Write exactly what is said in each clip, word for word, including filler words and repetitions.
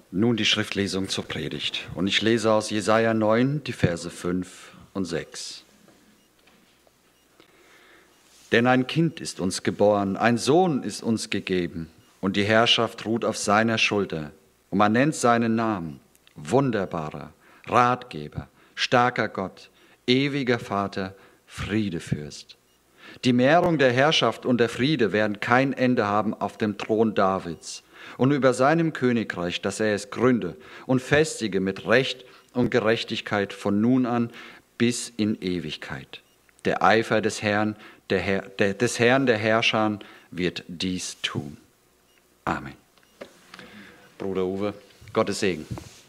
Nun die Schriftlesung zur Predigt. Und ich lese aus Jesaja neun, die Verse fünf und sechs. Denn ein Kind ist uns geboren, ein Sohn ist uns gegeben, und die Herrschaft ruht auf seiner Schulter. Und man nennt seinen Namen Wunderbarer, Ratgeber, starker Gott, ewiger Vater, Friedefürst. Die Mehrung der Herrschaft und der Friede werden kein Ende haben auf dem Thron Davids und über seinem Königreich, dass er es gründe und festige mit Recht und Gerechtigkeit von nun an bis in Ewigkeit. Der Eifer des Herrn, der Herr, der, des Herrn der Herrscher wird dies tun. Amen. Bruder Uwe, Gottes Segen.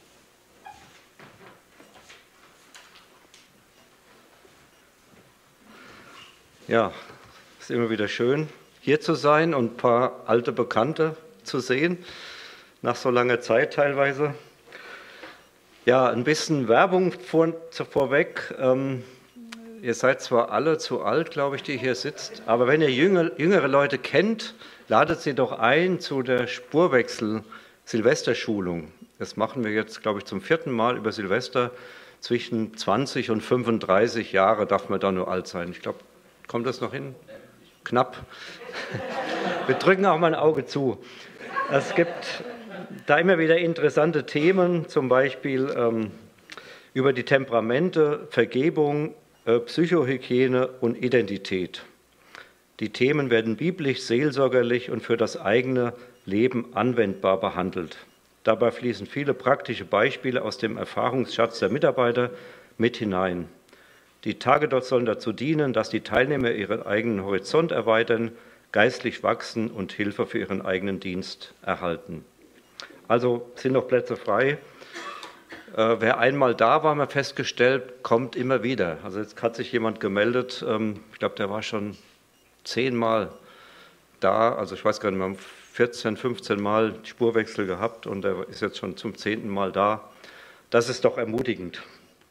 Ja, es ist immer wieder schön, hier zu sein und ein paar alte Bekannte zu sehen, nach so langer Zeit teilweise. Ja, ein bisschen Werbung vor, vorweg. Ähm, ihr seid zwar alle zu alt, glaube ich, die hier sitzt, aber wenn ihr jüngere, jüngere Leute kennt, ladet sie doch ein zu der Spurwechsel-Silvesterschulung. Das machen wir jetzt, glaube ich, zum vierten Mal über Silvester. Zwischen zwanzig und fünfunddreißig Jahre darf man da nur alt sein. Ich glaube, kommt das noch hin? Knapp. Wir drücken auch mal ein Auge zu. Es gibt da immer wieder interessante Themen, zum Beispiel ähm, über die Temperamente, Vergebung, äh, Psychohygiene und Identität. Die Themen werden biblisch, seelsorgerlich und für das eigene Leben anwendbar behandelt. Dabei fließen viele praktische Beispiele aus dem Erfahrungsschatz der Mitarbeiter mit hinein. Die Tage dort sollen dazu dienen, dass die Teilnehmer ihren eigenen Horizont erweitern, geistlich wachsen und Hilfe für ihren eigenen Dienst erhalten. Also sind noch Plätze frei. Äh, wer einmal da war, haben wir festgestellt, kommt immer wieder. Also jetzt hat sich jemand gemeldet, ähm, ich glaube, der war schon zehnmal da. Also ich weiß gar nicht, wir haben vierzehn, fünfzehn Mal Spurwechsel gehabt und er ist jetzt schon zum zehnten Mal da. Das ist doch ermutigend.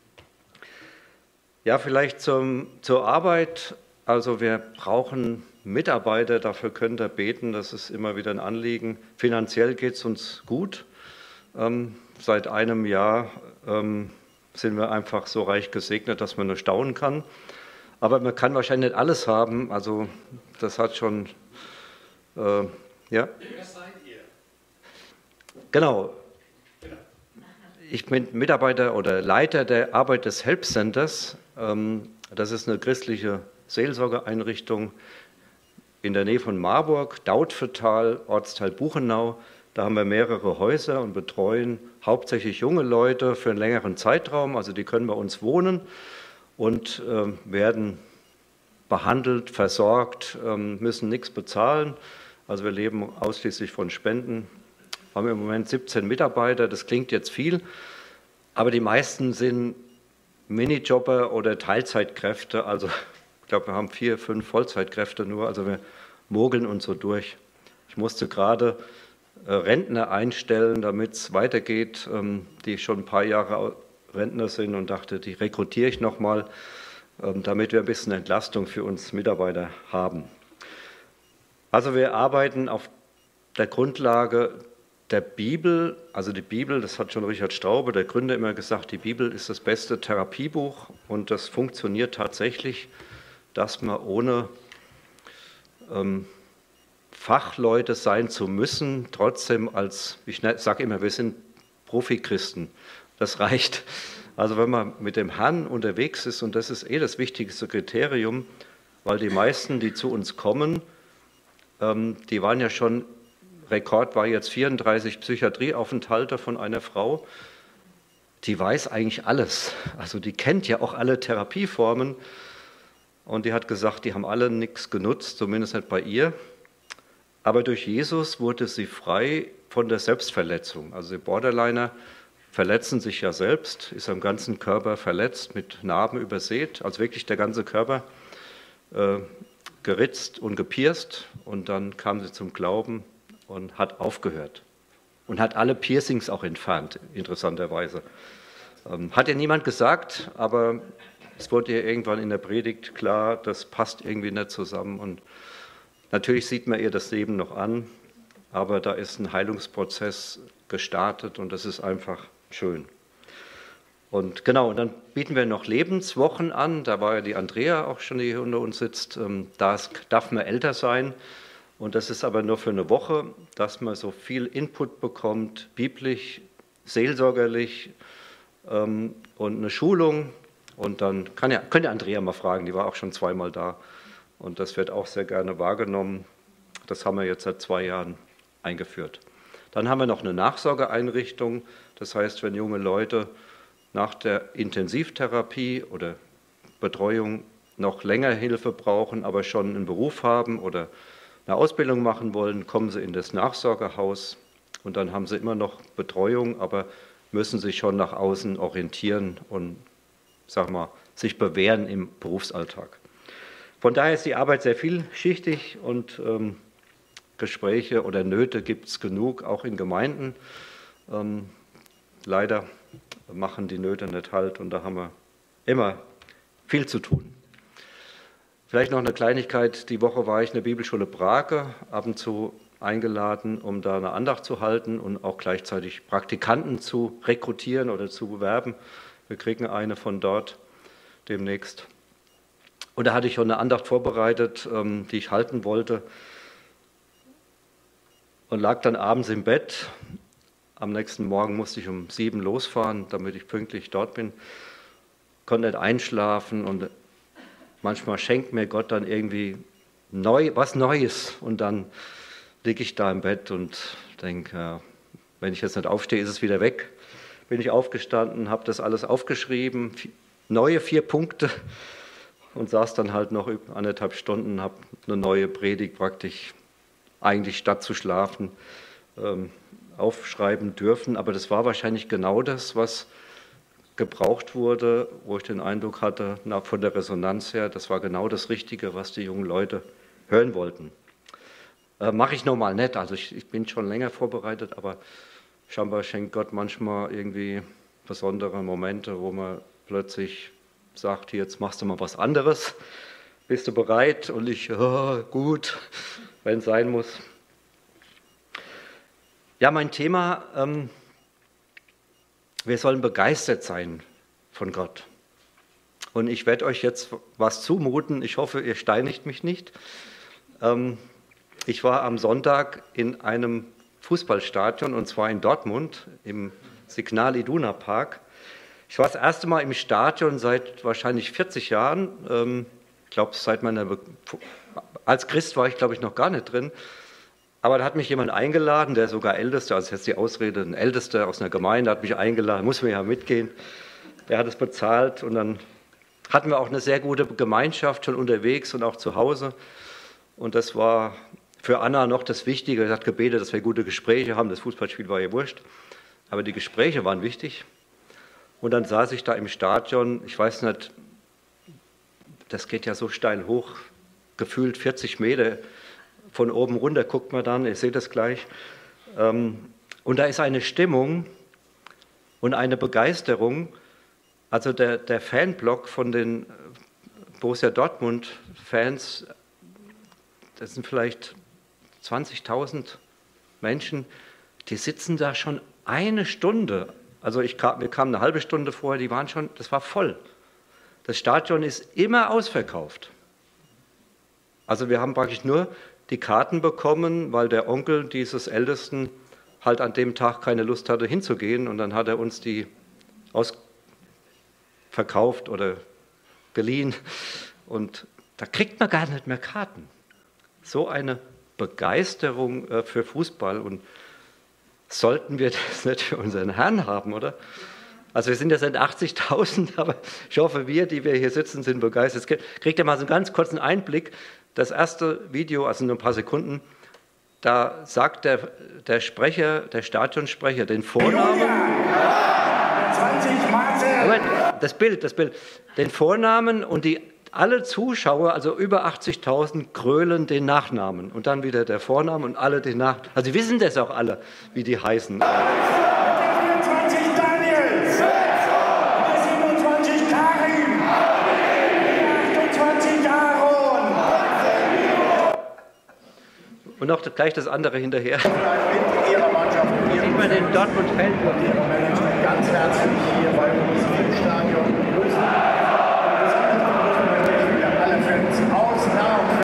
Ja, vielleicht zum, zur Arbeit. Also wir brauchen Mitarbeiter, dafür könnt ihr beten, das ist immer wieder ein Anliegen. Finanziell geht es uns gut. Ähm, seit einem Jahr ähm, sind wir einfach so reich gesegnet, dass man nur staunen kann. Aber man kann wahrscheinlich nicht alles haben. Also das hat schon, äh, ja. Was seid ihr? Genau. Ich bin Mitarbeiter oder Leiter der Arbeit des Help Centers. Das ist eine christliche Seelsorgeeinrichtung in der Nähe von Marburg, Dautphetal, Ortsteil Buchenau. Da haben wir mehrere Häuser und betreuen hauptsächlich junge Leute für einen längeren Zeitraum. Also die können bei uns wohnen und äh, werden behandelt, versorgt, äh, müssen nichts bezahlen. Also wir leben ausschließlich von Spenden. Wir haben im Moment siebzehn Mitarbeiter, das klingt jetzt viel, aber die meisten sind Minijobber oder Teilzeitkräfte. Also ich glaube, wir haben vier, fünf Vollzeitkräfte nur, also wir mogeln uns so durch. Ich musste gerade äh, Rentner einstellen, damit es weitergeht, ähm, die schon ein paar Jahre Rentner sind und dachte, die rekrutiere ich nochmal, ähm, damit wir ein bisschen Entlastung für uns Mitarbeiter haben. Also wir arbeiten auf der Grundlage der Bibel, also die Bibel, das hat schon Richard Straube, der Gründer, immer gesagt, die Bibel ist das beste Therapiebuch und das funktioniert tatsächlich, dass man ohne ähm, Fachleute sein zu müssen, trotzdem als, ich sage immer, wir sind Profi-Christen, das reicht. Also wenn man mit dem Herrn unterwegs ist, und das ist eh das wichtigste Kriterium, weil die meisten, die zu uns kommen, ähm, die waren ja schon, Rekord war jetzt vierunddreißig Psychiatrieaufenthalte von einer Frau, die weiß eigentlich alles. Also die kennt ja auch alle Therapieformen und die hat gesagt, die haben alle nichts genutzt, zumindest nicht bei ihr. Aber durch Jesus wurde sie frei von der Selbstverletzung. Also die Borderliner verletzen sich ja selbst, ist am ganzen Körper verletzt, mit Narben übersät, also wirklich der ganze Körper äh, geritzt und gepierst. Und dann kam sie zum Glauben und hat aufgehört und hat alle Piercings auch entfernt, interessanterweise. Ähm, hat ihr niemand gesagt, aber es wurde ihr irgendwann in der Predigt klar, das passt irgendwie nicht zusammen. Und natürlich sieht man ihr das Leben noch an, aber da ist ein Heilungsprozess gestartet und das ist einfach schön. Und genau, und dann bieten wir noch Lebenswochen an. Da war ja die Andrea auch schon, die hier unter uns sitzt. Da darf man älter sein. Und das ist aber nur für eine Woche, dass man so viel Input bekommt, biblisch, seelsorgerlich ähm, und eine Schulung. Und dann kann ja, könnt ihr Andrea mal fragen, die war auch schon zweimal da. Und das wird auch sehr gerne wahrgenommen. Das haben wir jetzt seit zwei Jahren eingeführt. Dann haben wir noch eine Nachsorgeeinrichtung. Das heißt, wenn junge Leute nach der Intensivtherapie oder Betreuung noch länger Hilfe brauchen, aber schon einen Beruf haben oder eine Ausbildung machen wollen, kommen sie in das Nachsorgehaus und dann haben sie immer noch Betreuung, aber müssen sich schon nach außen orientieren und, sag mal, sich bewähren im Berufsalltag. Von daher ist die Arbeit sehr vielschichtig und ähm, Gespräche oder Nöte gibt es genug, auch in Gemeinden. Ähm, leider machen die Nöte nicht halt und da haben wir immer viel zu tun. Vielleicht noch eine Kleinigkeit, die Woche war ich in der Bibelschule Brake, ab und zu eingeladen, um da eine Andacht zu halten und auch gleichzeitig Praktikanten zu rekrutieren oder zu bewerben. Wir kriegen eine von dort demnächst. Und da hatte ich schon eine Andacht vorbereitet, die ich halten wollte und lag dann abends im Bett. Am nächsten Morgen musste ich um sieben losfahren, damit ich pünktlich dort bin. Konnte nicht einschlafen und manchmal schenkt mir Gott dann irgendwie neu, was Neues. Und dann liege ich da im Bett und denke, ja, wenn ich jetzt nicht aufstehe, ist es wieder weg. Bin ich aufgestanden, habe das alles aufgeschrieben, neue vier Punkte und saß dann halt noch anderthalb Stunden, habe eine neue Predigt praktisch, eigentlich statt zu schlafen, ähm, aufschreiben dürfen, aber das war wahrscheinlich genau das, was gebraucht wurde, wo ich den Eindruck hatte, na, von der Resonanz her, das war genau das Richtige, was die jungen Leute hören wollten. Äh, Mache ich normal nicht, also ich, ich bin schon länger vorbereitet, aber scheinbar schenkt Gott manchmal irgendwie besondere Momente, wo man plötzlich sagt, jetzt machst du mal was anderes, bist du bereit? Und ich, oh, gut, wenn es sein muss. Ja, mein Thema, ähm, wir sollen begeistert sein von Gott. Und ich werde euch jetzt was zumuten, ich hoffe, ihr steinigt mich nicht. Ähm, ich war am Sonntag in einem Fußballstadion, und zwar in Dortmund, im Signal Iduna Park. Ich war das erste Mal im Stadion seit wahrscheinlich vierzig Jahren. Ähm, ich glaube, seit meiner Be- als Christ war ich, glaube ich, noch gar nicht drin. Aber da hat mich jemand eingeladen, der sogar Ältester, also jetzt die Ausrede, ein Ältester aus einer Gemeinde hat mich eingeladen, muss mir ja mitgehen. Der hat es bezahlt und dann hatten wir auch eine sehr gute Gemeinschaft schon unterwegs und auch zu Hause. Und das war für Anna noch das Wichtige. Sie hat gebetet, dass wir gute Gespräche haben. Das Fußballspiel war ihr wurscht, aber die Gespräche waren wichtig. Und dann saß ich da im Stadion, ich weiß nicht, das geht ja so steil hoch, gefühlt vierzig Meter. Von oben runter guckt man dann, ihr seht das gleich. Und da ist eine Stimmung und eine Begeisterung. Also der, der Fanblock von den Borussia Dortmund-Fans, das sind vielleicht zwanzigtausend Menschen, die sitzen da schon eine Stunde. Also ich kam, wir kamen eine halbe Stunde vorher, die waren schon, das war voll. Das Stadion ist immer ausverkauft. Also wir haben praktisch nur die Karten bekommen, weil der Onkel dieses Ältesten halt an dem Tag keine Lust hatte hinzugehen und dann hat er uns die ausverkauft oder geliehen und da kriegt man gar nicht mehr Karten. So eine Begeisterung für Fußball und sollten wir das nicht für unseren Herrn haben, oder? Also wir sind ja seit achtzigtausend, aber ich hoffe, wir, die wir hier sitzen, sind begeistert. Jetzt kriegt ihr mal so einen ganz kurzen Einblick. Das erste Video, also nur ein paar Sekunden, da sagt der, der Sprecher, der Stadionsprecher, den Vornamen. Moment, das Bild, das Bild. Den Vornamen und die, alle Zuschauer, also über achtzigtausend, grölen den Nachnamen. Und dann wieder der Vorname und alle den Nachnamen. Also Sie wissen das auch alle, wie die heißen. Und noch gleich das andere hinterher. Mit Ihrer Mannschaft, Ihren man in Dortmund Feldburg. Ganz herzlich hier bei uns im Stadion begrüßen. Alle Fans aus, nach.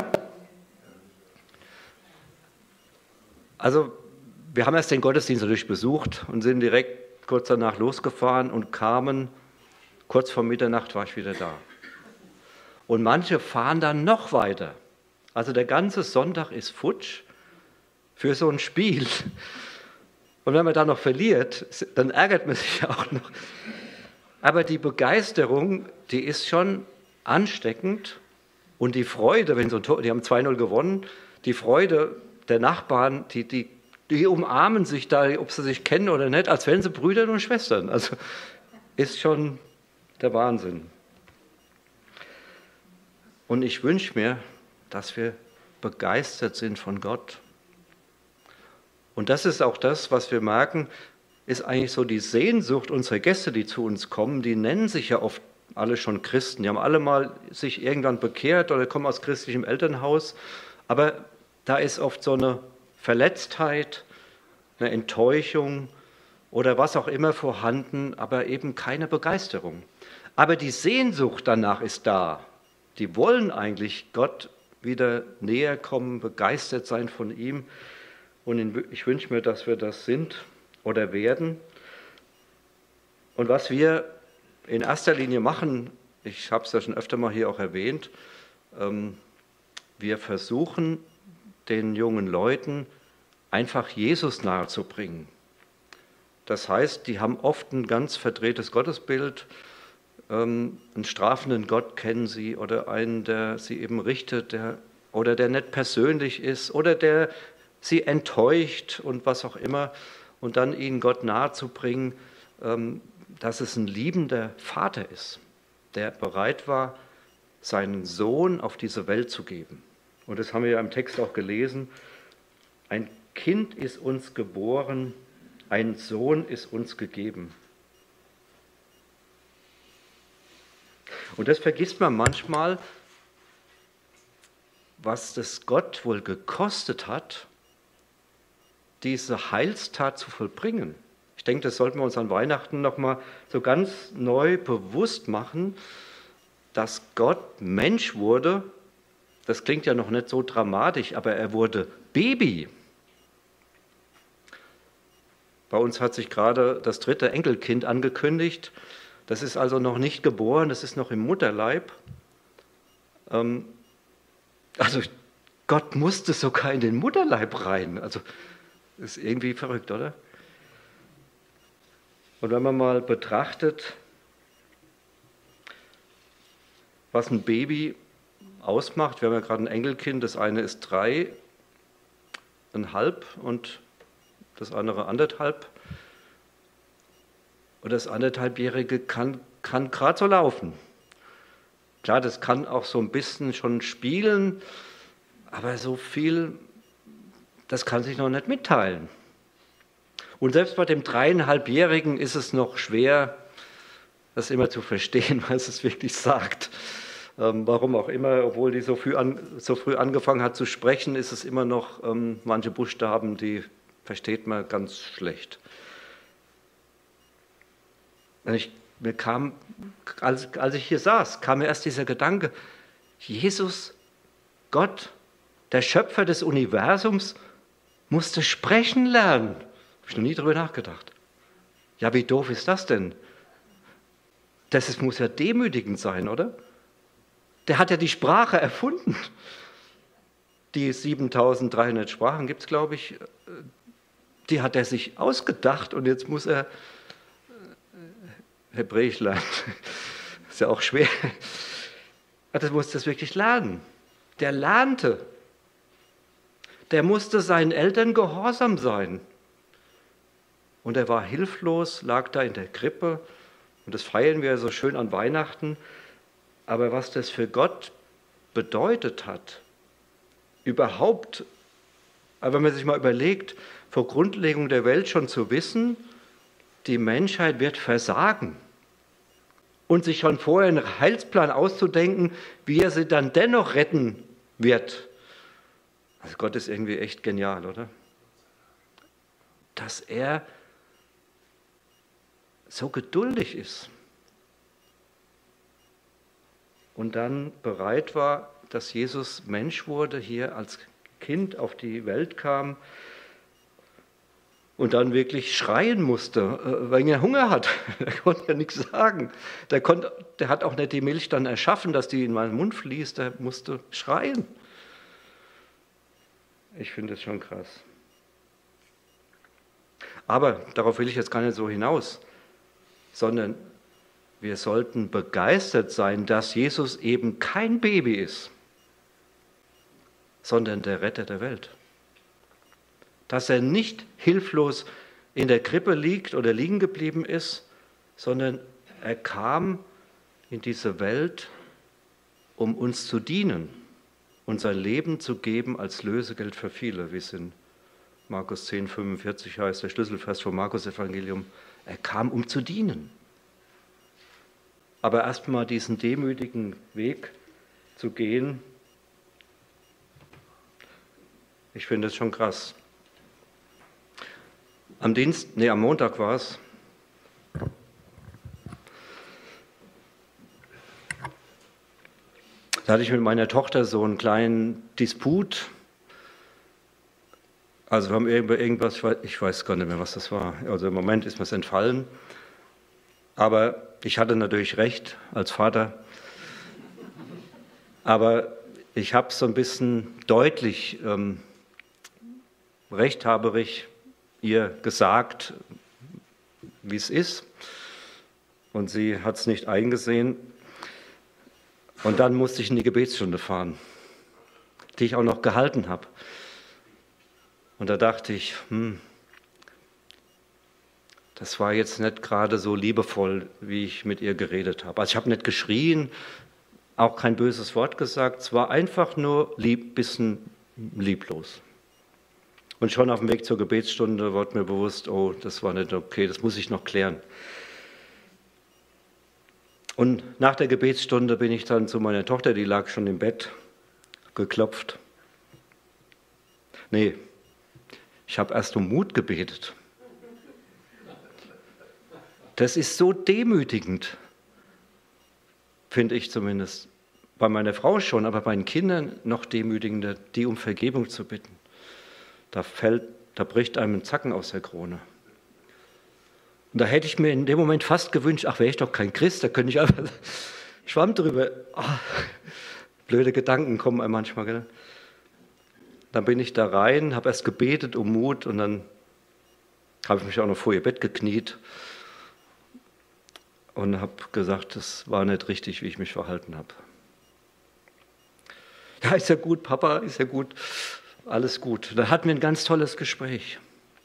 Also, wir haben erst den Gottesdienst natürlich besucht und sind direkt kurz danach losgefahren und kamen, kurz vor Mitternacht war ich wieder da. Und manche fahren dann noch weiter. Also der ganze Sonntag ist futsch für so ein Spiel. Und wenn man da noch verliert, dann ärgert man sich auch noch. Aber die Begeisterung, die ist schon ansteckend. Und die Freude, wenn so ein Tor, die haben zwei null gewonnen, die Freude der Nachbarn, die, die, die umarmen sich da, ob sie sich kennen oder nicht, als wären sie Brüder und Schwestern. Also ist schon der Wahnsinn. Und ich wünsche mir, dass wir begeistert sind von Gott. Und das ist auch das, was wir merken, ist eigentlich so die Sehnsucht unserer Gäste, die zu uns kommen. Die nennen sich ja oft alle schon Christen. Die haben alle mal sich irgendwann bekehrt oder kommen aus christlichem Elternhaus. Aber da ist oft so eine Verletztheit, eine Enttäuschung oder was auch immer vorhanden, aber eben keine Begeisterung. Aber die Sehnsucht danach ist da. Die wollen eigentlich Gott wieder näher kommen, begeistert sein von ihm. Und ich wünsche mir, dass wir das sind oder werden. Und was wir in erster Linie machen, ich habe es ja schon öfter mal hier auch erwähnt, ähm, wir versuchen, den jungen Leuten einfach Jesus nahezubringen. Das heißt, die haben oft ein ganz verdrehtes Gottesbild, ähm, einen strafenden Gott kennen sie oder einen, der sie eben richtet, der, oder der nicht persönlich ist oder der sie enttäuscht und was auch immer. Und dann ihnen Gott nahezubringen, ähm, dass es ein liebender Vater ist, der bereit war, seinen Sohn auf diese Welt zu geben. Und das haben wir ja im Text auch gelesen. Ein Kind ist uns geboren, ein Sohn ist uns gegeben. Und das vergisst man manchmal, was das Gott wohl gekostet hat, diese Heilstat zu vollbringen. Ich denke, das sollten wir uns an Weihnachten nochmal so ganz neu bewusst machen, dass Gott Mensch wurde. Das klingt ja noch nicht so dramatisch, aber er wurde Baby. Bei uns hat sich gerade das dritte Enkelkind angekündigt. Das ist also noch nicht geboren, das ist noch im Mutterleib. Ähm, also Gott musste sogar in den Mutterleib rein. Also ist irgendwie verrückt, oder? Und wenn man mal betrachtet, was ein Baby ausmacht, wir haben ja gerade ein Enkelkind, das eine ist drei, ein halb und das andere anderthalb. Und das anderthalbjährige kann, kann gerade so laufen. Klar, das kann auch so ein bisschen schon spielen, aber so viel, das kann sich noch nicht mitteilen. Und selbst bei dem dreieinhalbjährigen ist es noch schwer, das immer zu verstehen, was es wirklich sagt. Ähm, warum auch immer, obwohl die so früh, an, so früh angefangen hat zu sprechen, ist es immer noch ähm, manche Buchstaben, die versteht man ganz schlecht. Ich, mir kam, als, als ich hier saß, kam mir erst dieser Gedanke, Jesus, Gott, der Schöpfer des Universums, musste sprechen lernen. Habe ich noch nie darüber nachgedacht. Ja, wie doof ist das denn? Das ist, muss ja demütigend sein, oder? Der hat ja die Sprache erfunden. Die siebentausenddreihundert Sprachen gibt es, glaube ich, die hat er sich ausgedacht und jetzt muss er Hebräisch lernen. Ist ja auch schwer. Er muss das wirklich lernen. Der lernte. Der musste seinen Eltern gehorsam sein. Und er war hilflos, lag da in der Krippe. Und das feiern wir so schön an Weihnachten. Aber was das für Gott bedeutet hat, überhaupt, aber wenn man sich mal überlegt, vor Grundlegung der Welt schon zu wissen, die Menschheit wird versagen. Und sich schon vorher einen Heilsplan auszudenken, wie er sie dann dennoch retten wird. Also Gott ist irgendwie echt genial, oder? Dass er so geduldig ist und dann bereit war, dass Jesus Mensch wurde, hier als Kind auf die Welt kam und dann wirklich schreien musste, weil er Hunger hat. Er konnte ja nichts sagen. Der, konnte, der hat auch nicht die Milch dann erschaffen, dass die in meinen Mund fließt. Der musste schreien. Ich finde es schon krass. Aber darauf will ich jetzt gar nicht so hinaus, sondern wir sollten begeistert sein, dass Jesus eben kein Baby ist, sondern der Retter der Welt. Dass er nicht hilflos in der Krippe liegt oder liegen geblieben ist, sondern er kam in diese Welt, um uns zu dienen und sein Leben zu geben als Lösegeld für viele, wie es in Markus zehn, fünfundvierzig heißt, der Schlüsselvers vom Markus-Evangelium. Er kam, um zu dienen. Aber erst mal diesen demütigen Weg zu gehen, ich finde es schon krass. Am Dienst, nee, am Montag war es. Da hatte ich mit meiner Tochter so einen kleinen Disput. Also wir haben über irgendwas, ich weiß gar nicht mehr, was das war. Also im Moment ist mir es entfallen. Aber ich hatte natürlich recht als Vater. Aber ich habe es so ein bisschen deutlich, ähm, rechthaberig ihr gesagt, wie es ist. Und sie hat es nicht eingesehen. Und dann musste ich in die Gebetsstunde fahren, die ich auch noch gehalten habe. Und da dachte ich, hm, das war jetzt nicht gerade so liebevoll, wie ich mit ihr geredet habe. Also ich habe nicht geschrien, auch kein böses Wort gesagt. Es war einfach nur ein bisschen lieblos. Und schon auf dem Weg zur Gebetsstunde wurde mir bewusst, oh, das war nicht okay, das muss ich noch klären. Und nach der Gebetsstunde bin ich dann zu meiner Tochter, die lag schon im Bett, geklopft. Nee, ich habe erst um Mut gebetet. Das ist so demütigend, finde ich zumindest. Bei meiner Frau schon, aber bei den Kindern noch demütigender, die um Vergebung zu bitten. Da fällt, da bricht einem ein Zacken aus der Krone. Und da hätte ich mir in dem Moment fast gewünscht, ach, wäre ich doch kein Christ, da könnte ich einfach schwamm drüber. Oh, blöde Gedanken kommen einem manchmal, gell? Dann bin ich da rein, habe erst gebetet um Mut und dann habe ich mich auch noch vor ihr Bett gekniet und habe gesagt, das war nicht richtig, wie ich mich verhalten habe. Ja, ist ja gut, Papa, ist ja gut, alles gut. Da hatten wir ein ganz tolles Gespräch.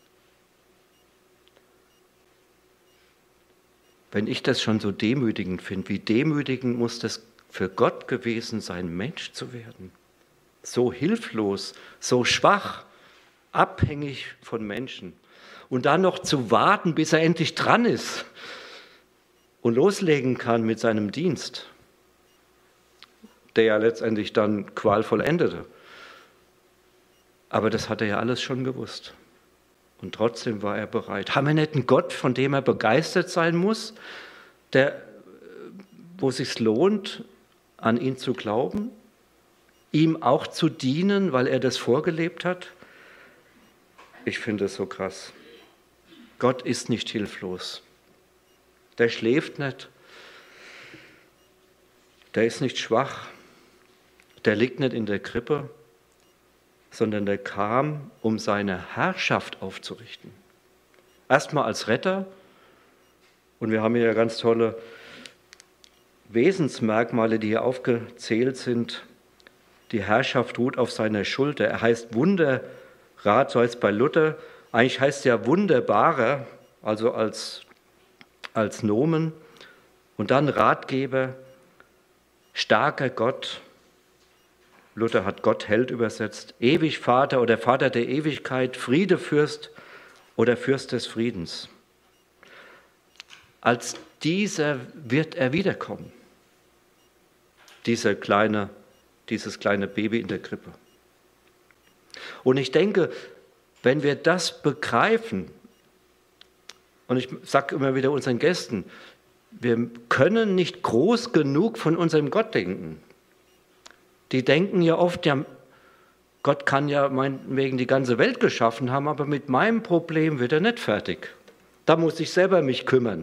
Wenn ich das schon so demütigend finde, wie demütigend muss das für Gott gewesen sein, Mensch zu werden? So hilflos, so schwach, abhängig von Menschen. Und dann noch zu warten, bis er endlich dran ist und loslegen kann mit seinem Dienst, der ja letztendlich dann qualvoll endete. Aber das hat er ja alles schon gewusst. Und trotzdem war er bereit. Haben wir nicht einen Gott, von dem er begeistert sein muss, der, wo es sich lohnt, an ihn zu glauben, ihm auch zu dienen, weil er das vorgelebt hat? Ich finde es so krass. Gott ist nicht hilflos. Der schläft nicht. Der ist nicht schwach. Der liegt nicht in der Krippe, sondern der kam, um seine Herrschaft aufzurichten. Erstmal als Retter, und wir haben hier ja ganz tolle Wesensmerkmale, die hier aufgezählt sind. Die Herrschaft ruht auf seiner Schulter. Er heißt Wunderrat, so heißt es bei Luther. Eigentlich heißt es ja Wunderbarer, also als, als Nomen. Und dann Ratgeber, starker Gott. Luther hat Gott Held übersetzt. Ewig Vater oder Vater der Ewigkeit, Friedefürst oder Fürst des Friedens. Als dieser wird er wiederkommen. Dieser kleine, dieses kleine Baby in der Krippe. Und ich denke, wenn wir das begreifen, Und ich sage immer wieder unseren Gästen, wir können nicht groß genug von unserem Gott denken. Die denken ja oft, ja, Gott kann ja meinetwegen die ganze Welt geschaffen haben, aber mit meinem Problem wird er nicht fertig. Da muss ich selber mich kümmern.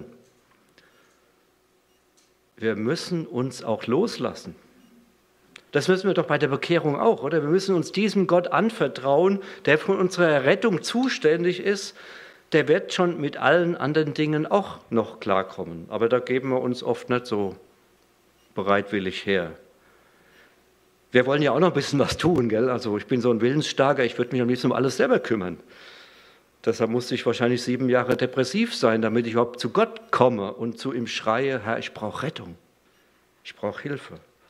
Wir müssen uns auch loslassen. Das müssen wir doch bei der Bekehrung auch, oder? Wir müssen uns diesem Gott anvertrauen, der für unsere Rettung zuständig ist. Der wird schon mit allen anderen Dingen auch noch klarkommen. Aber da geben wir uns oft nicht so bereitwillig her. Wir wollen ja auch noch ein bisschen was tun, gell? Also ich bin so ein Willensstarker, ich würde mich am liebsten um alles selber kümmern. Deshalb musste ich wahrscheinlich sieben Jahre depressiv sein, damit ich überhaupt zu Gott komme und zu ihm schreie, Herr, ich brauche Rettung, ich brauche Hilfe.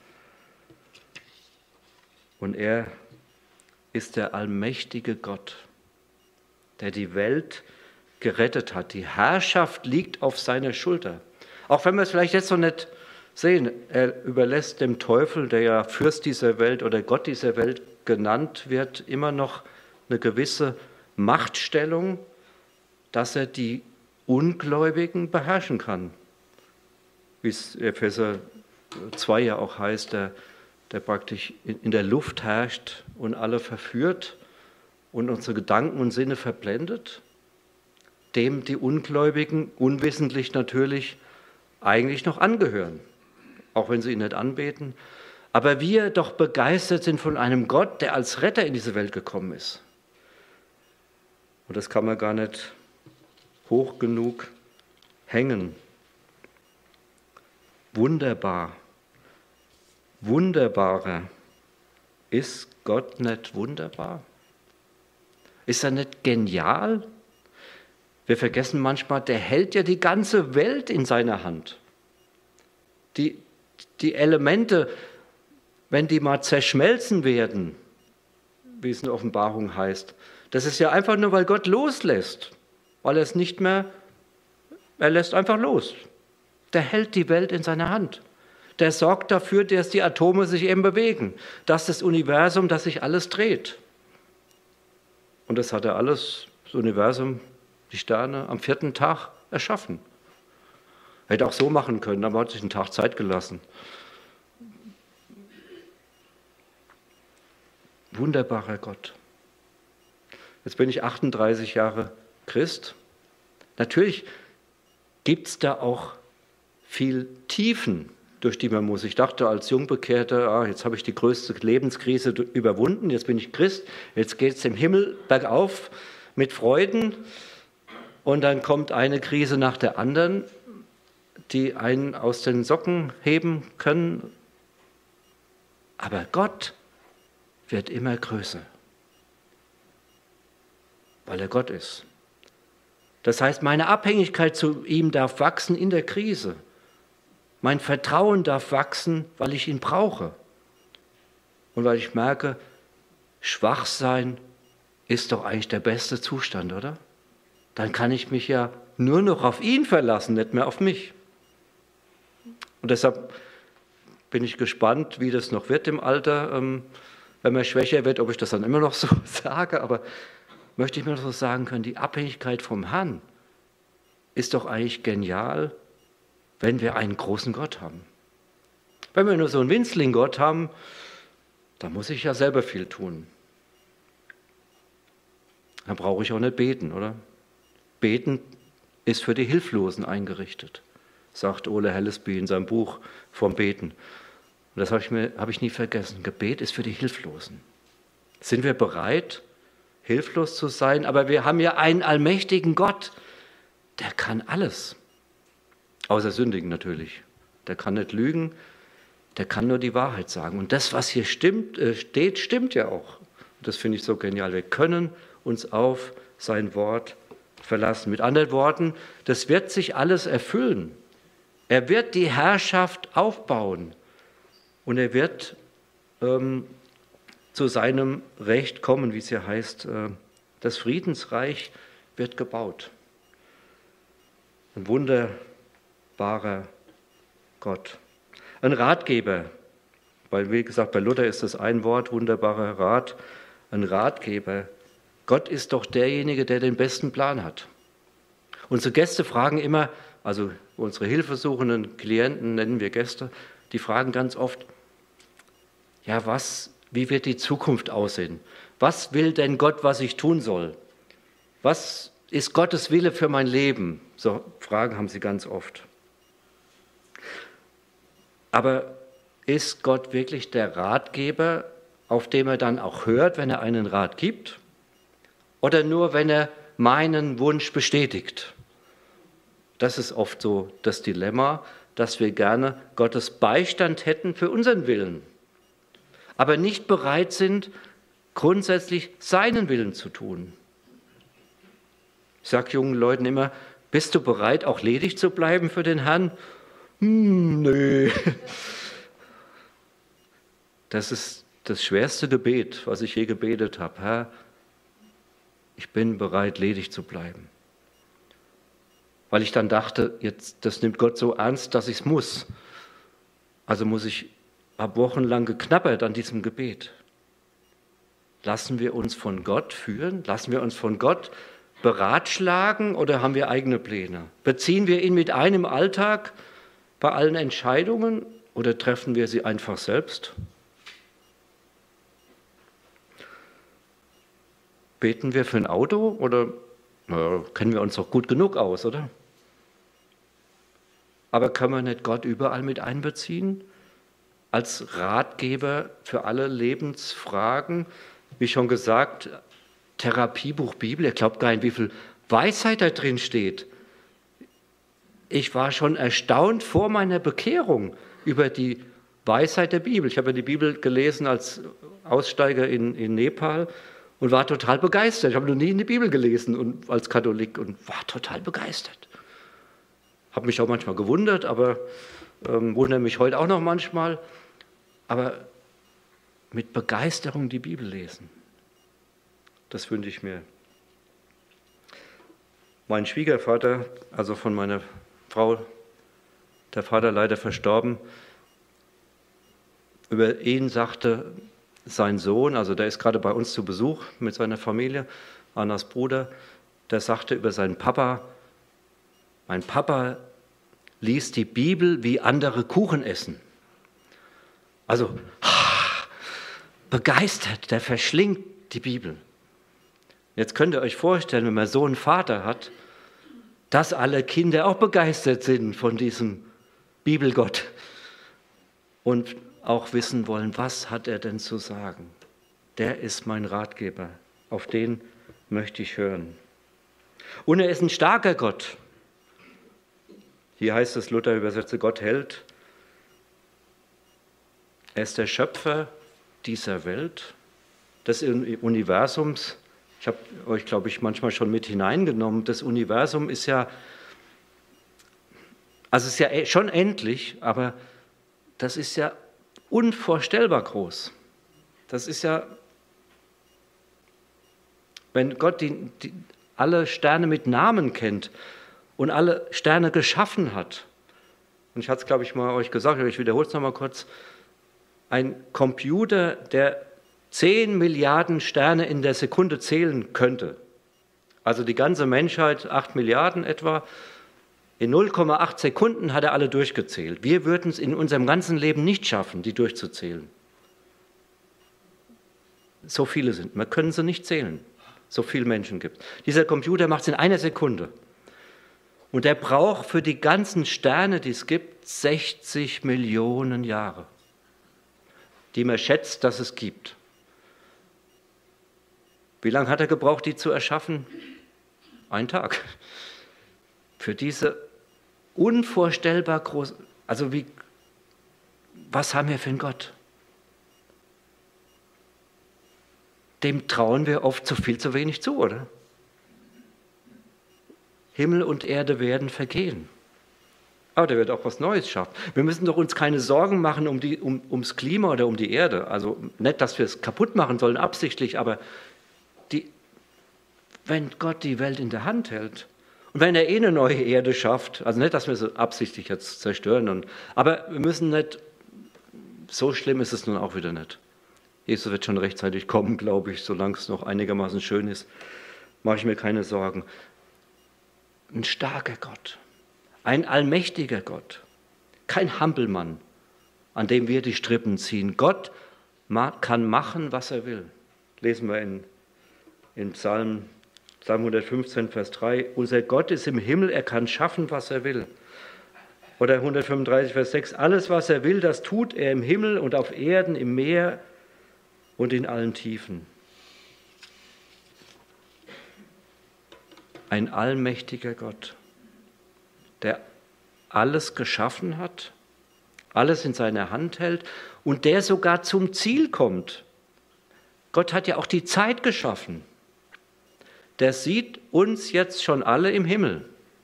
Und er ist der allmächtige Gott, der die Welt gerettet hat. Die Herrschaft liegt auf seiner Schulter. Auch wenn wir es vielleicht jetzt noch nicht sehen, er überlässt dem Teufel, der ja Fürst dieser Welt oder Gott dieser Welt genannt wird, immer noch eine gewisse Machtstellung, dass er die Ungläubigen beherrschen kann. Wie es Epheser zwei ja auch heißt, der, der praktisch in der Luft herrscht und alle verführt und unsere Gedanken und Sinne verblendet, dem die Ungläubigen unwissentlich natürlich eigentlich noch angehören, auch wenn sie ihn nicht anbeten. Aber wir doch begeistert sind von einem Gott, der als Retter in diese Welt gekommen ist. Und das kann man gar nicht hoch genug hängen. Wunderbar, wunderbarer. Ist Gott nicht wunderbar? Ist er nicht genial? Wir vergessen manchmal, der hält ja die ganze Welt in seiner Hand. Die, die Elemente, wenn die mal zerschmelzen werden, wie es in der Offenbarung heißt, das ist ja einfach nur, weil Gott loslässt, weil er es nicht mehr, er lässt einfach los. Der hält die Welt in seiner Hand. Der sorgt dafür, dass die Atome sich eben bewegen, dass das Universum, dass sich alles dreht. Und das hat er alles, das Universum, die Sterne, am vierten Tag erschaffen. Er hätte auch so machen können, aber er hat sich einen Tag Zeit gelassen. Wunderbarer Gott. Jetzt bin ich achtunddreißig Jahre Christ. Natürlich gibt es da auch viel Tiefen, durch die man muss. Ich dachte als Jungbekehrter, ah, jetzt habe ich die größte Lebenskrise überwunden, jetzt bin ich Christ, jetzt geht es im Himmel bergauf mit Freuden und dann kommt eine Krise nach der anderen, die einen aus den Socken heben können. Aber Gott wird immer größer, weil er Gott ist. Das heißt, meine Abhängigkeit zu ihm darf wachsen in der Krise. Mein Vertrauen darf wachsen, weil ich ihn brauche. Und weil ich merke, schwach sein ist doch eigentlich der beste Zustand, oder? Dann kann ich mich ja nur noch auf ihn verlassen, nicht mehr auf mich. Und deshalb bin ich gespannt, wie das noch wird im Alter, wenn man schwächer wird, ob ich das dann immer noch so sage, aber möchte ich mir noch so sagen können, die Abhängigkeit vom Herrn ist doch eigentlich genial, wenn wir einen großen Gott haben. Wenn wir nur so einen winzling Gott haben, dann muss ich ja selber viel tun. Dann brauche ich auch nicht beten, oder? Beten ist für die Hilflosen eingerichtet, sagt Ole Hellesby in seinem Buch vom Beten. Und das habe ich, mir, habe ich nie vergessen. Gebet ist für die Hilflosen. Sind wir bereit, hilflos zu sein? Aber wir haben ja einen allmächtigen Gott, der kann alles. Außer sündigen natürlich. Der kann nicht lügen, der kann nur die Wahrheit sagen. Und das, was hier stimmt, äh, steht, stimmt ja auch. Und das finde ich so genial. Wir können uns auf sein Wort verlassen. Mit anderen Worten, das wird sich alles erfüllen. Er wird die Herrschaft aufbauen und er wird ähm, zu seinem Recht kommen, wie es hier heißt. Äh, das Friedensreich wird gebaut. Ein wunderbarer Gott. Ein Ratgeber, weil wie gesagt, bei Luther ist das ein Wort, wunderbarer Rat, ein Ratgeber. Gott ist doch derjenige, der den besten Plan hat. Unsere Gäste fragen immer, also unsere hilfesuchenden Klienten nennen wir Gäste, die fragen ganz oft, ja, was, wie wird die Zukunft aussehen? Was will denn Gott, was ich tun soll? Was ist Gottes Wille für mein Leben? So Fragen haben sie ganz oft. Aber ist Gott wirklich der Ratgeber, auf den er dann auch hört, wenn er einen Rat gibt? Oder nur, wenn er meinen Wunsch bestätigt? Das ist oft so das Dilemma, dass wir gerne Gottes Beistand hätten für unseren Willen, aber nicht bereit sind, grundsätzlich seinen Willen zu tun. Ich sage jungen Leuten immer, bist du bereit, auch ledig zu bleiben für den Herrn? Hm, nö. Das ist das schwerste Gebet, was ich je gebetet habe. Herr, ich bin bereit, ledig zu bleiben. Weil ich dann dachte, jetzt, das nimmt Gott so ernst, dass ich es muss. Also muss ich, habe wochenlang geknabbert an diesem Gebet. Lassen wir uns von Gott führen? Lassen wir uns von Gott beratschlagen oder haben wir eigene Pläne? Beziehen wir ihn mit einem Alltag bei allen Entscheidungen oder treffen wir sie einfach selbst? Beten wir für ein Auto oder na, kennen wir uns doch gut genug aus, oder? Aber können wir nicht Gott überall mit einbeziehen? Als Ratgeber für alle Lebensfragen? Wie schon gesagt, Therapiebuch Bibel, ihr glaubt gar nicht, wie viel Weisheit da drin steht. Ich war schon erstaunt vor meiner Bekehrung über die Weisheit der Bibel. Ich habe ja die Bibel gelesen als Aussteiger in, in Nepal und war total begeistert. Ich habe noch nie in die Bibel gelesen und, als Katholik und war total begeistert. Habe mich auch manchmal gewundert, aber ähm, wundere mich heute auch noch manchmal. Aber mit Begeisterung die Bibel lesen, das wünsche ich mir. Mein Schwiegervater, also von meiner Frau, der Vater leider verstorben, über ihn sagte sein Sohn, also der ist gerade bei uns zu Besuch mit seiner Familie, Annas Bruder, der sagte über seinen Papa, mein Papa liest die Bibel, wie andere Kuchen essen. Also begeistert, der verschlingt die Bibel. Jetzt könnt ihr euch vorstellen, wenn man so einen Vater hat, dass alle Kinder auch begeistert sind von diesem Bibelgott und auch wissen wollen, was hat er denn zu sagen. Der ist mein Ratgeber, auf den möchte ich hören. Und er ist ein starker Gott. Hier heißt es, Luther übersetze, Gott hält. Er ist der Schöpfer dieser Welt, des Universums. Ich habe euch, glaube ich, manchmal schon mit hineingenommen. Das Universum ist ja, also ist ja schon endlich, aber das ist ja unvorstellbar groß. Das ist ja, wenn Gott die, die, alle Sterne mit Namen kennt und alle Sterne geschaffen hat. Und ich hatte es, glaube ich, mal euch gesagt, aber ich wiederhole es nochmal kurz. Ein Computer, der zehn Milliarden Sterne in der Sekunde zählen könnte, also die ganze Menschheit, acht Milliarden etwa, in null Komma acht Sekunden hat er alle durchgezählt. Wir würden es in unserem ganzen Leben nicht schaffen, die durchzuzählen. So viele sind, wir können sie nicht zählen, so viele Menschen gibt es. Dieser Computer macht es in einer Sekunde. Und er braucht für die ganzen Sterne, die es gibt, sechzig Millionen Jahre, die man schätzt, dass es gibt. Wie lange hat er gebraucht, die zu erschaffen? Ein Tag. Für diese unvorstellbar große, also wie, was haben wir für einen Gott? Dem trauen wir oft zu viel zu wenig zu, oder? Himmel und Erde werden vergehen. Aber der wird auch was Neues schaffen. Wir müssen doch uns keine Sorgen machen um die, um, ums Klima oder um die Erde. Also nicht, dass wir es kaputt machen sollen, absichtlich, aber die, wenn Gott die Welt in der Hand hält und wenn er eh eine neue Erde schafft, also nicht, dass wir sie absichtlich jetzt zerstören, und, aber wir müssen nicht, so schlimm ist es nun auch wieder nicht. Jesus wird schon rechtzeitig kommen, glaube ich, solange es noch einigermaßen schön ist, mache ich mir keine Sorgen. ein starker Gott, ein allmächtiger Gott, kein Hampelmann, an dem wir die Strippen ziehen. Gott kann machen, was er will. Lesen wir in, in Psalm, Psalm hundertfünfzehn, Vers drei. Unser Gott ist im Himmel, er kann schaffen, was er will. Oder hundertfünfunddreißig, Vers sechs. Alles, was er will, das tut er im Himmel und auf Erden, im Meer und in allen Tiefen. Ein allmächtiger Gott, der alles geschaffen hat, alles in seiner Hand hält und der sogar zum Ziel kommt. Gott hat ja auch die Zeit geschaffen. Der sieht uns jetzt schon alle im Himmel.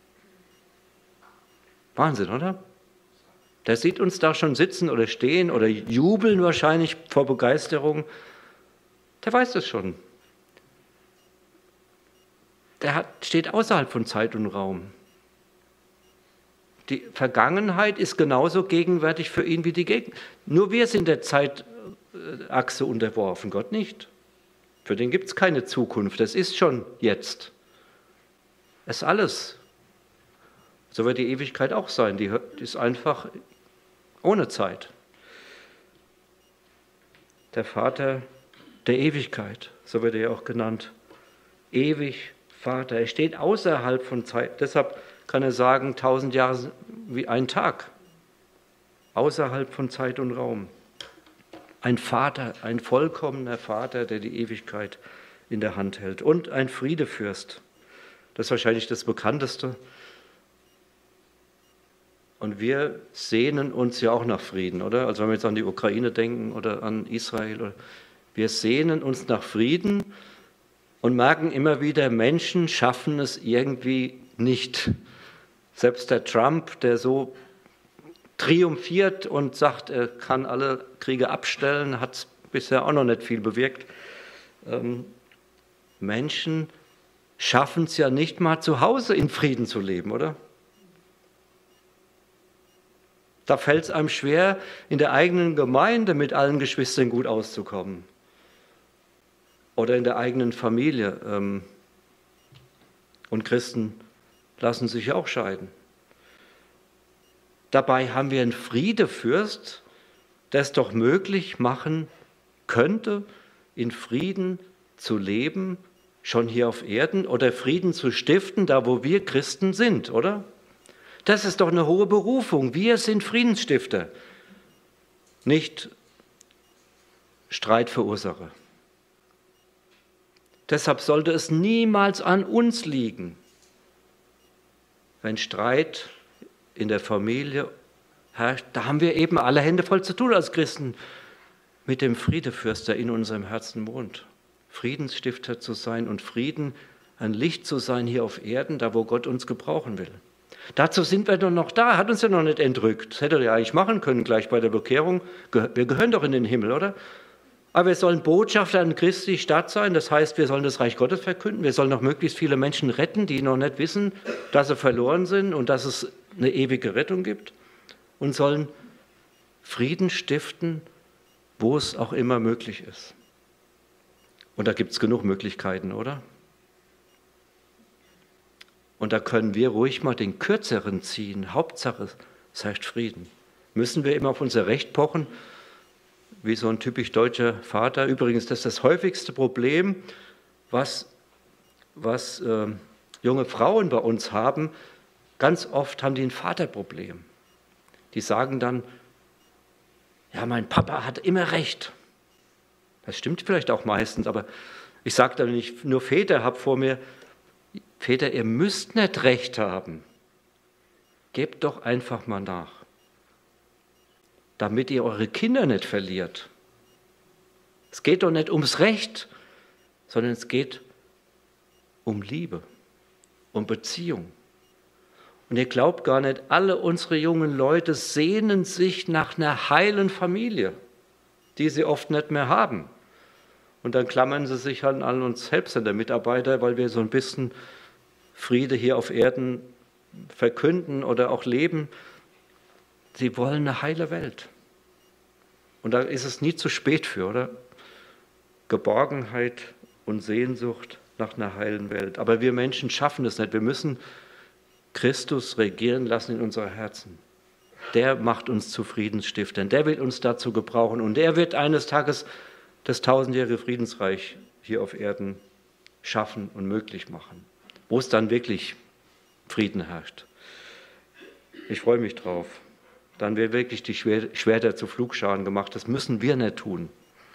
Wahnsinn, oder? Der sieht uns da schon sitzen oder stehen oder jubeln wahrscheinlich vor Begeisterung. Der weiß das schon. Der hat, steht außerhalb von Zeit und Raum. Die Vergangenheit ist genauso gegenwärtig für ihn wie die Gegenwart. Nur wir sind der Zeitachse unterworfen, Gott nicht. Für den gibt es keine Zukunft, das ist schon jetzt. Es ist alles. So wird die Ewigkeit auch sein, die ist einfach ohne Zeit. Der Vater der Ewigkeit, so wird er auch genannt. Ewig Vater, er steht außerhalb von Zeit, deshalb kann er sagen, tausend Jahre wie ein Tag, außerhalb von Zeit und Raum. Ein Vater, ein vollkommener Vater, der die Ewigkeit in der Hand hält. Und ein Friedefürst, das ist wahrscheinlich das Bekannteste. Und wir sehnen uns ja auch nach Frieden, oder? Also wenn wir jetzt an die Ukraine denken oder an Israel. Oder wir sehnen uns nach Frieden und merken immer wieder, Menschen schaffen es irgendwie nicht. Selbst der Trump, der so triumphiert und sagt, er kann alle Kriege abstellen, hat bisher auch noch nicht viel bewirkt. Ähm, Menschen schaffen es ja nicht mal zu Hause in Frieden zu leben, oder? Da fällt es einem schwer, in der eigenen Gemeinde mit allen Geschwistern gut auszukommen. Oder in der eigenen Familie. Ähm, und Christen lassen sich auch scheiden. Dabei haben wir einen Friedefürst, der es doch möglich machen könnte, in Frieden zu leben, schon hier auf Erden, oder Frieden zu stiften, da wo wir Christen sind, oder? Das ist doch eine hohe Berufung. Wir sind Friedensstifter, nicht Streitverursacher. Deshalb sollte es niemals an uns liegen, wenn Streit in der Familie herrscht. Da haben wir eben alle Hände voll zu tun als Christen mit dem Friedefürst, der in unserem Herzen wohnt. Friedensstifter zu sein und Frieden, ein Licht zu sein hier auf Erden, da wo Gott uns gebrauchen will. Dazu sind wir doch noch da, hat uns ja noch nicht entrückt. Das hätte er ja eigentlich machen können, gleich bei der Bekehrung. Wir gehören doch in den Himmel, oder? Aber wir sollen Botschafter an Christi Stadt sein, das heißt, wir sollen das Reich Gottes verkünden, wir sollen noch möglichst viele Menschen retten, die noch nicht wissen, dass sie verloren sind und dass es eine ewige Rettung gibt, und sollen Frieden stiften, wo es auch immer möglich ist. Und da gibt es genug Möglichkeiten, oder? Und da können wir ruhig mal den Kürzeren ziehen. Hauptsache, es herrscht Frieden. Müssen wir immer auf unser Recht pochen, wie so ein typisch deutscher Vater. Übrigens, das ist das häufigste Problem, was, was äh, junge Frauen bei uns haben. Ganz oft haben die ein Vaterproblem. Die sagen dann, ja, mein Papa hat immer recht. Das stimmt vielleicht auch meistens, aber ich sage da nicht, nur Väter habe vor mir, Väter, ihr müsst nicht recht haben. Gebt doch einfach mal nach, damit ihr eure Kinder nicht verliert. Es geht doch nicht ums Recht, sondern es geht um Liebe, um Beziehung. Und ihr glaubt gar nicht, alle unsere jungen Leute sehnen sich nach einer heilen Familie, die sie oft nicht mehr haben. Und dann klammern sie sich an, an uns selbst, an der Mitarbeiter, weil wir so ein bisschen Friede hier auf Erden verkünden oder auch leben. Sie wollen eine heile Welt. Und da ist es nie zu spät für, oder? Geborgenheit und Sehnsucht nach einer heilen Welt. Aber wir Menschen schaffen es nicht. Wir müssen Christus regieren lassen in unsere Herzen. Der macht uns zu Friedensstiftern, der will uns dazu gebrauchen und der wird eines Tages das tausendjährige Friedensreich hier auf Erden schaffen und möglich machen, wo es dann wirklich Frieden herrscht. Ich freue mich drauf. Dann wird wirklich die Schwerter zu Pflugscharen gemacht. Das müssen wir nicht tun.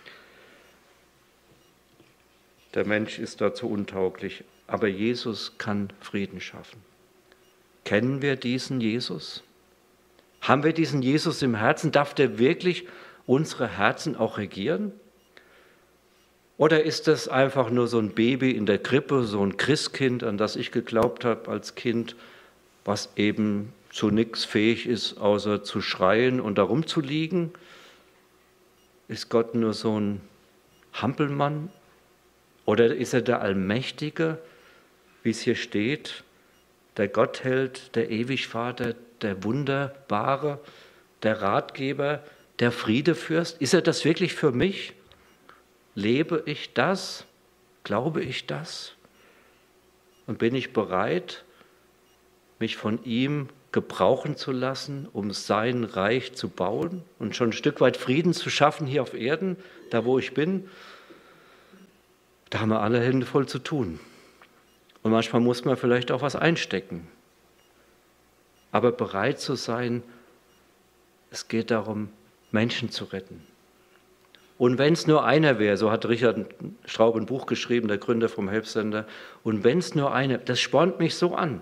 Der Mensch ist dazu untauglich, aber Jesus kann Frieden schaffen. Kennen wir diesen Jesus? Haben wir diesen Jesus im Herzen? Darf der wirklich unsere Herzen auch regieren? Oder ist das einfach nur so ein Baby in der Krippe, so ein Christkind, an das ich geglaubt habe als Kind, was eben zu nichts fähig ist, außer zu schreien und darum zu liegen? Ist Gott nur so ein Hampelmann? Oder ist er der Allmächtige, wie es hier steht, der Gottheld, der Ewigvater, der Wunderbare, der Ratgeber, der Friedefürst? Ist er das wirklich für mich? Lebe ich das? Glaube ich das? Und bin ich bereit, mich von ihm gebrauchen zu lassen, um sein Reich zu bauen und schon ein Stück weit Frieden zu schaffen hier auf Erden, da wo ich bin? Da haben wir alle Hände voll zu tun. Und manchmal muss man vielleicht auch was einstecken. Aber bereit zu sein, es geht darum, Menschen zu retten. Und wenn es nur einer wäre, so hat Richard Straub ein Buch geschrieben, der Gründer vom Helpsender, und wenn es nur einer, das spornt mich so an,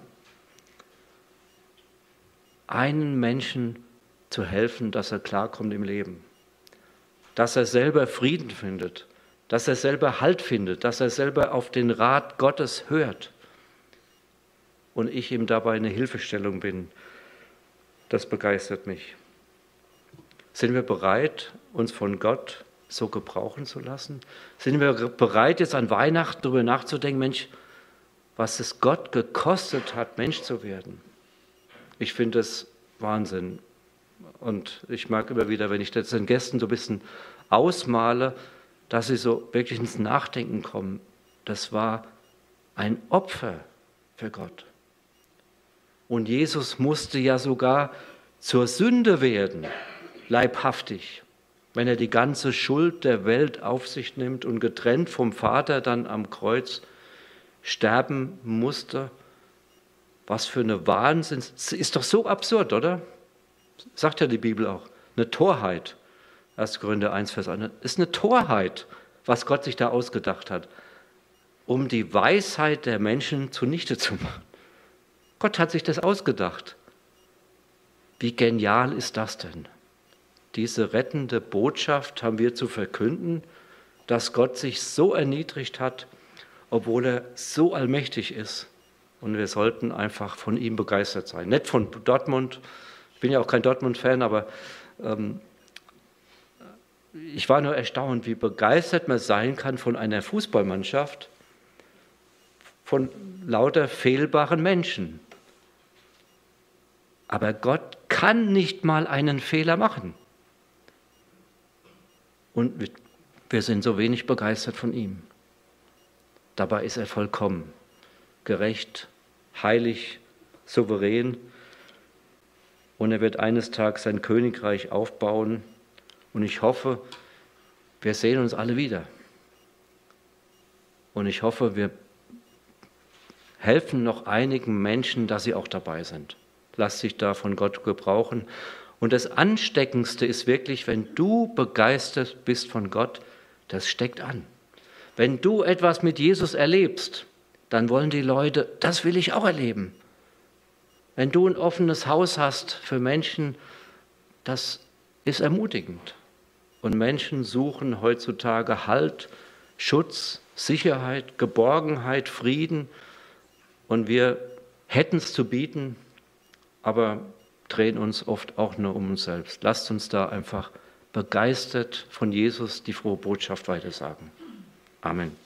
einen Menschen zu helfen, dass er klarkommt im Leben, dass er selber Frieden findet, dass er selber Halt findet, dass er selber auf den Rat Gottes hört und ich ihm dabei eine Hilfestellung bin. Das begeistert mich. Sind wir bereit, uns von Gott so gebrauchen zu lassen? Sind wir bereit, jetzt an Weihnachten darüber nachzudenken, Mensch, was es Gott gekostet hat, Mensch zu werden? Ich finde das Wahnsinn. Und ich mag immer wieder, wenn ich das den Gästen so ein bisschen ausmale, dass sie so wirklich ins Nachdenken kommen. Das war ein Opfer für Gott. Und Jesus musste ja sogar zur Sünde werden, leibhaftig, wenn er die ganze Schuld der Welt auf sich nimmt und getrennt vom Vater dann am Kreuz sterben musste. Was für eine Wahnsinn. Ist doch so absurd, oder? Sagt ja die Bibel auch. Eine Torheit. erster Korinther eins, Vers eins. Ist eine Torheit, was Gott sich da ausgedacht hat, um die Weisheit der Menschen zunichte zu machen. Gott hat sich das ausgedacht. Wie genial ist das denn? Diese rettende Botschaft haben wir zu verkünden, dass Gott sich so erniedrigt hat, obwohl er so allmächtig ist. Und wir sollten einfach von ihm begeistert sein. Nicht von Dortmund, ich bin ja auch kein Dortmund-Fan, aber ähm, ich war nur erstaunt, wie begeistert man sein kann von einer Fußballmannschaft, von lauter fehlbaren Menschen. Aber Gott kann nicht mal einen Fehler machen. Und wir sind so wenig begeistert von ihm. Dabei ist er vollkommen, gerecht, heilig, souverän. Und er wird eines Tages sein Königreich aufbauen. Und ich hoffe, wir sehen uns alle wieder. Und ich hoffe, wir helfen noch einigen Menschen, dass sie auch dabei sind. Lass dich da von Gott gebrauchen. Und das Ansteckendste ist wirklich, wenn du begeistert bist von Gott, das steckt an. Wenn du etwas mit Jesus erlebst, dann wollen die Leute, das will ich auch erleben. Wenn du ein offenes Haus hast für Menschen, das ist ermutigend. Und Menschen suchen heutzutage Halt, Schutz, Sicherheit, Geborgenheit, Frieden. Und wir hätten es zu bieten, aber drehen uns oft auch nur um uns selbst. Lasst uns da einfach begeistert von Jesus die frohe Botschaft weitersagen. Amen.